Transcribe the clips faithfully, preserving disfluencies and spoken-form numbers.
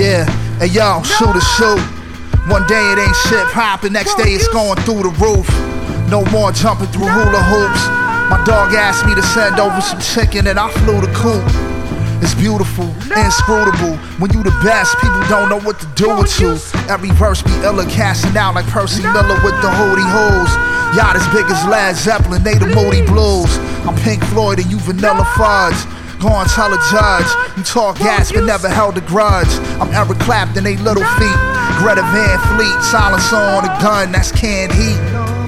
Yeah, hey yo, shoot a shoot. One day it ain't shit poppin', next day it's going through the roof. No more jumping through hula hoops. My dog asked me to send over some chicken and I flew the coop. It's beautiful, inscrutable. When you the best, people don't know what to do with you. Every verse be illa, casting out like Percy Miller with the hootie hoos. Yacht as big as Led Zeppelin, they the Moody Blues. I'm Pink Floyd and you Vanilla Fudge. Go and tell a judge, you talk gas but never held a grudge. I'm Eric Clapton, they little feet. Greta Van Fleet, silencer on a gun, that's canned heat.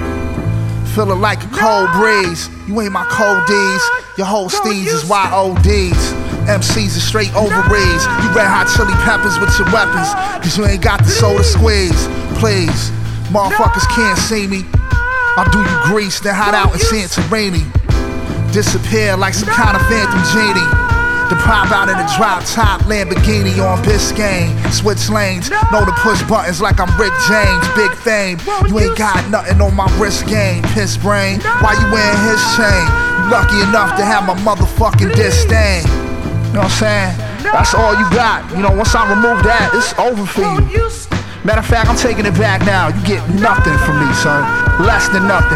Feeling like a cold breeze, you ain't my cold D's. Your whole steez is Y O Ds. M Cs are straight ovaries. You red hot chili peppers with your weapons, cause you ain't got the soda squeeze. Please, motherfuckers can't see me. I'll do you grease, then hide out in Santorini. Disappear like some kind of phantom genie. To pop out in a drop top Lamborghini on Biscayne. Switch lanes, know to push buttons like I'm Rick James. Big fame, you ain't got nothing on my wrist game. Piss brain, why you wearing his chain? You lucky enough to have my motherfucking disdain. You know what I'm saying? That's all you got. You know, once I remove that, it's over for you. Matter of fact, I'm taking it back now. You get nothing from me, son. Less than nothing.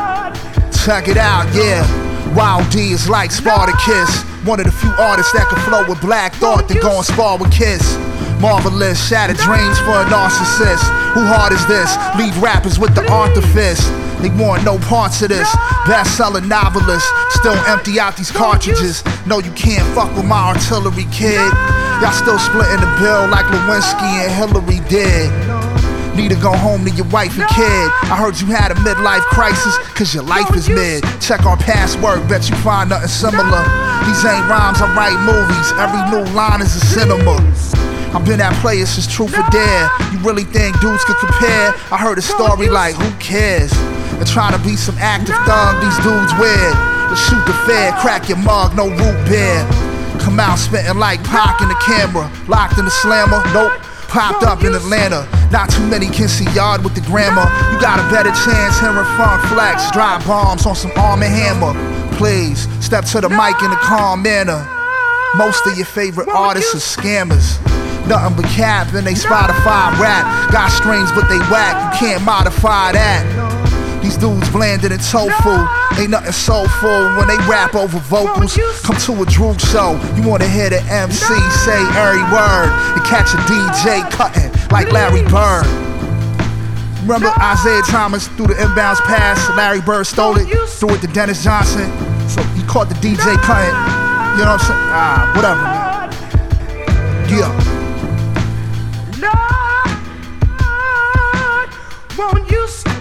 Check it out, yeah. Wild D is like Spartacus. One of the few artists that can flow with Black Thought, then go and spar with Kiss. Marvelous, shattered dreams for a narcissist. Who hard is this? Leave rappers with the artifice. They want no parts of this. Bestseller novelist, still empty out these cartridges. No, you can't fuck with my artillery, kid. Y'all still splitting the bill like Lewinsky and Hillary did. Need to go home to your wife and kid. I heard you had a midlife crisis, cause your life is mid. Check our past work, bet you find nothing similar. These ain't rhymes, I write movies. Every new line is a cinema. I've been at players since Truth or Dare. You really think dudes could compare? I heard a story like, who cares? And trying to be some active thug, these dudes weird. Let's shoot the fair, crack your mug, no root beer. Come out spitting like Pac in the camera. Locked in the slammer, nope. Popped up in Atlanta. Not too many can see yard with the grammar. You got a better chance hearing Funk Flex drop bombs on some Arm and Hammer. Please, step to the mic in a calm manner. Most of your favorite artists are scammers. Nothing but cap in they Spotify rap. Got strings but they whack, you can't modify that. These dudes blanded in tofu. Ain't nothing soulful when they rap over vocals. Come to a Droog show, you wanna hear the M C say every word and catch a D J cutting like Larry Bird. Remember Isaiah Thomas threw the inbounds pass, Larry Bird stole it, threw it to Dennis Johnson. So he caught the D J cutting. You know what I'm saying? Ah, whatever, man. Yeah. Lord, won't you stop?